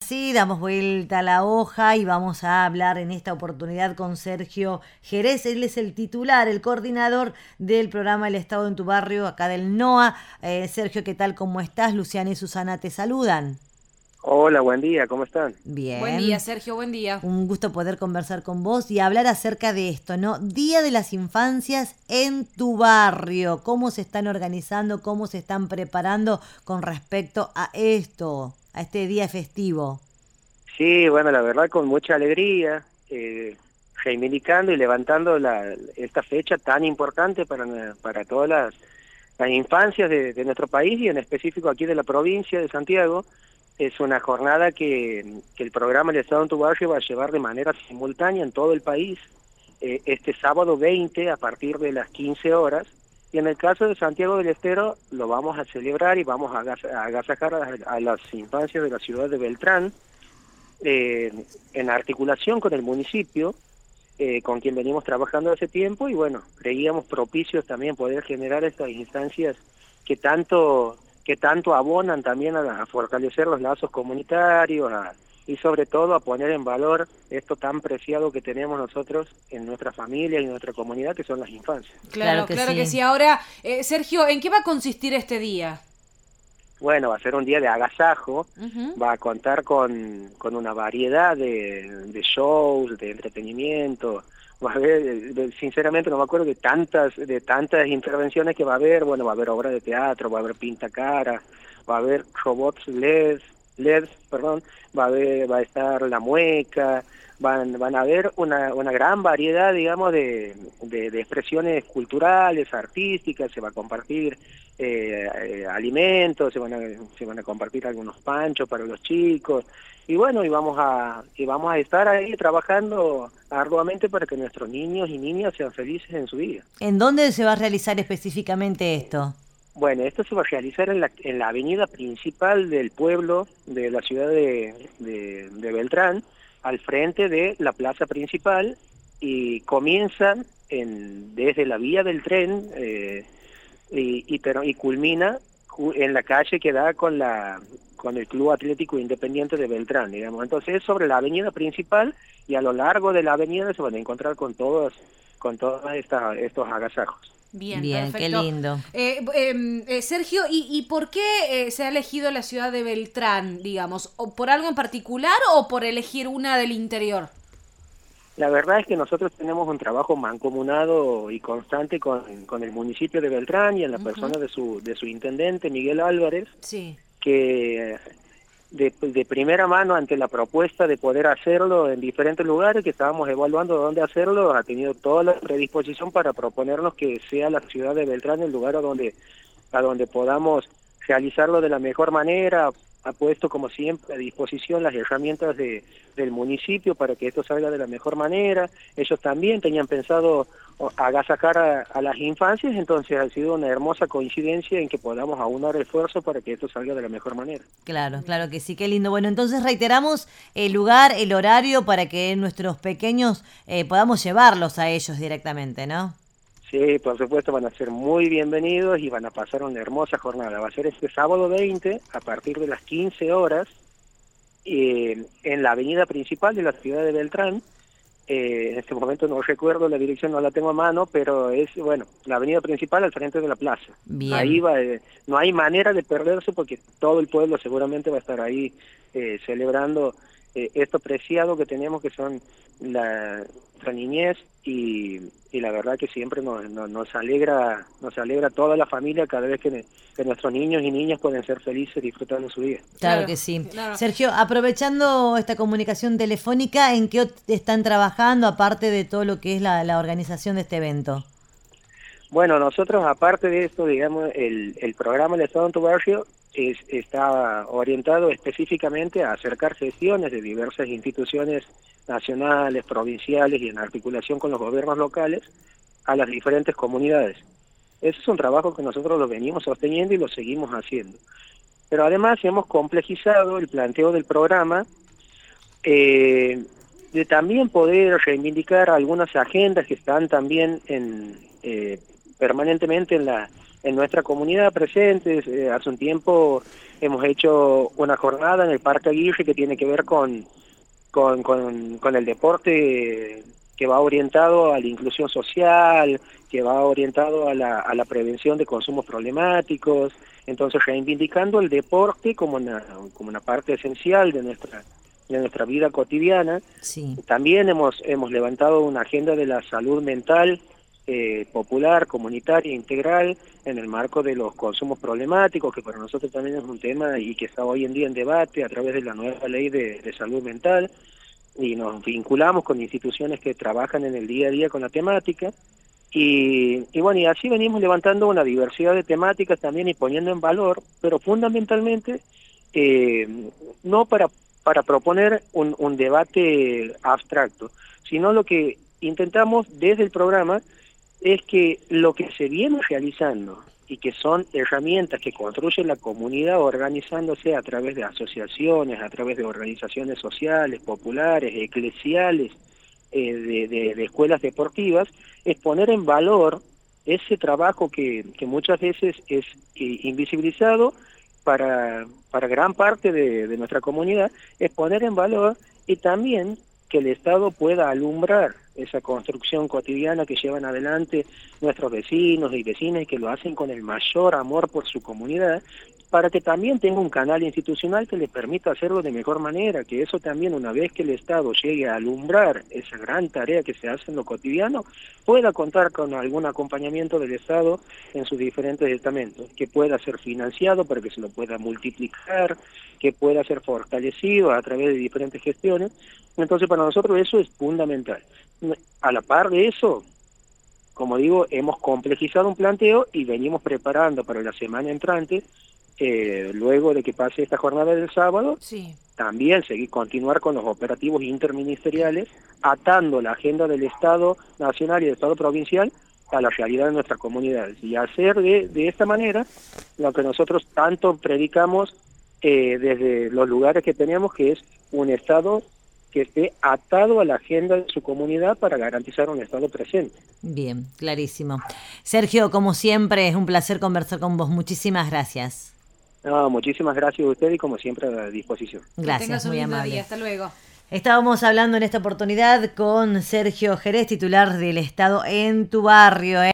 Sí, damos vuelta a la hoja y vamos a hablar en esta oportunidad con Sergio Jerez. Él es el titular, el coordinador del programa El Estado en tu Barrio, acá del NOA. Sergio, ¿qué tal? ¿Cómo estás? Luciana y Susana te saludan. Hola, buen día, ¿cómo están? Buen día, Bien, Sergio, buen día. un gusto poder conversar con vos y hablar acerca de esto, ¿no? Día de las Infancias en tu barrio. ¿Cómo se están organizando? ¿Cómo se están preparando con respecto a esto, a este día festivo? Sí, bueno, la verdad con mucha alegría, reivindicando y levantando esta fecha tan importante para todas las infancias de nuestro país y en específico aquí de la provincia de Santiago. Es una jornada que el programa El Estado en tu Barrio va a llevar de manera simultánea en todo el país, este sábado 20 a partir de las 15 horas. Y en el caso de Santiago del Estero lo vamos a celebrar y vamos a agasajar a las infancias de la ciudad de Beltrán, eh, en articulación con el municipio, con quien venimos trabajando hace tiempo, y bueno, creíamos propicios también poder generar estas instancias que tanto abonan también a fortalecer los lazos comunitarios, y sobre todo a poner en valor esto tan preciado que tenemos nosotros en nuestra familia y en nuestra comunidad, que son las infancias. Claro Claro, que claro que sí. sí. Ahora, Sergio, ¿en qué va a consistir este día? Bueno, va a ser un día de agasajo, Ujú. va a contar con una variedad de shows, de entretenimiento. Va a haber, sinceramente no me acuerdo de tantas intervenciones que va a haber. Bueno, va a haber obras de teatro, va a haber pintacara, va a haber robots LEDs, perdón, va a estar la mueca, van a haber una gran variedad, digamos, de expresiones culturales, artísticas. Se va a compartir alimentos, se van a compartir algunos panchos para los chicos, y bueno, y vamos a estar ahí trabajando arduamente para que nuestros niños y niñas sean felices en su vida. ¿En dónde se va a realizar específicamente esto? Bueno, esto se va a realizar en la avenida principal del pueblo, de la ciudad de Beltrán, al frente de la plaza principal, y comienzan desde la vía del tren, y culmina en la calle que da con el Club Atlético Independiente de Beltrán, digamos. Entonces es sobre la avenida principal, y a lo largo de la avenida se van a encontrar con todos estos agasajos. Bien, Bien, qué perfecto. lindo. Sergio, ¿y por qué se ha elegido la ciudad de Beltrán, digamos? ¿O por algo en particular o por elegir una del interior? La verdad es que nosotros tenemos un trabajo mancomunado y constante con el municipio de Beltrán, y en la Ujú. persona de su intendente, Miguel Álvarez, Sí. que de primera mano, ante la propuesta de poder hacerlo en diferentes lugares, que estábamos evaluando dónde hacerlo, ha tenido toda la predisposición para proponernos que sea la ciudad de Beltrán el lugar a donde podamos realizarlo de la mejor manera. Ha puesto, como siempre, a disposición las herramientas del municipio para que esto salga de la mejor manera. Ellos también tenían pensado agasajar a las infancias, entonces ha sido una hermosa coincidencia en que podamos aunar esfuerzos para que esto salga de la mejor manera. Claro, claro Bien. que sí, qué lindo. Bueno, entonces reiteramos el lugar, el horario para que nuestros pequeños podamos llevarlos a ellos directamente, ¿no? Sí, por supuesto, van a ser muy bienvenidos y van a pasar una hermosa jornada. Va a ser este sábado 20 a partir de las 15 horas, en la avenida principal de la ciudad de Beltrán. En este momento no recuerdo la dirección, no la tengo a mano, pero es, bueno, la avenida principal al frente de la plaza. Ahí Bien. va, no hay manera de perderse, porque todo el pueblo seguramente va a estar ahí celebrando esto preciado que tenemos, que son la niñez, y la verdad que siempre nos alegra toda la familia cada vez que nuestros niños y niñas pueden ser felices disfrutando su vida. Claro Claro, que sí. claro. Sergio, aprovechando esta comunicación telefónica, ¿en qué están trabajando aparte de todo lo que es la organización de este evento? Bueno, nosotros, aparte de esto, digamos, el programa El Estado en tu Barrio está orientado específicamente a acercar gestiones de diversas instituciones nacionales, provinciales y en articulación con los gobiernos locales a las diferentes comunidades. Ese es un trabajo que nosotros lo venimos sosteniendo y lo seguimos haciendo. Pero además hemos complejizado el planteo del programa, eh, de también poder reivindicar algunas agendas que están también permanentemente en nuestra comunidad presentes. Hace un tiempo hemos hecho una jornada en el Parque Aguirre que tiene que ver con el deporte, que va orientado a la inclusión social, que va orientado a la prevención de consumos problemáticos. Entonces, reivindicando el deporte como una parte esencial de nuestra vida cotidiana. Sí. También hemos levantado una agenda de la salud mental popular, comunitaria, integral, en el marco de los consumos problemáticos, que para nosotros también es un tema y que está hoy en día en debate a través de la nueva ley de salud mental, y nos vinculamos con instituciones que trabajan en el día a día con la temática. Y bueno, y así venimos levantando una diversidad de temáticas también y poniendo en valor, pero fundamentalmente no para proponer un debate abstracto, sino lo que intentamos desde el programa es que lo que se viene realizando y que son herramientas que construye la comunidad organizándose a través de asociaciones, a través de organizaciones sociales, populares, eclesiales, de escuelas deportivas, es poner en valor ese trabajo que muchas veces es invisibilizado para gran parte de nuestra comunidad, es poner en valor y también que el Estado pueda alumbrar esa construcción cotidiana que llevan adelante nuestros vecinos y vecinas y que lo hacen con el mayor amor por su comunidad, para que también tenga un canal institucional que le permita hacerlo de mejor manera, que eso también, una vez que el Estado llegue a alumbrar esa gran tarea que se hace en lo cotidiano, pueda contar con algún acompañamiento del Estado en sus diferentes estamentos, que pueda ser financiado para que se lo pueda multiplicar, que pueda ser fortalecido a través de diferentes gestiones. Entonces, para nosotros eso es fundamental. A la par de eso, como digo, hemos complejizado un planteo y venimos preparando para la semana entrante, luego de que pase esta jornada del sábado, sí, también continuar con los operativos interministeriales, atando la agenda del Estado nacional y del Estado provincial a la realidad de nuestras comunidades. Y hacer de esta manera lo que nosotros tanto predicamos desde los lugares que tenemos, que es un Estado que esté atado a la agenda de su comunidad para garantizar un Estado presente. Bien, clarísimo. Sergio, como siempre, es un placer conversar con vos. Muchísimas gracias. No, muchísimas gracias a usted y como siempre a disposición. Gracias, muy amable. Día. Hasta luego. Estábamos hablando en esta oportunidad con Sergio Jerez, titular del Estado en tu barrio.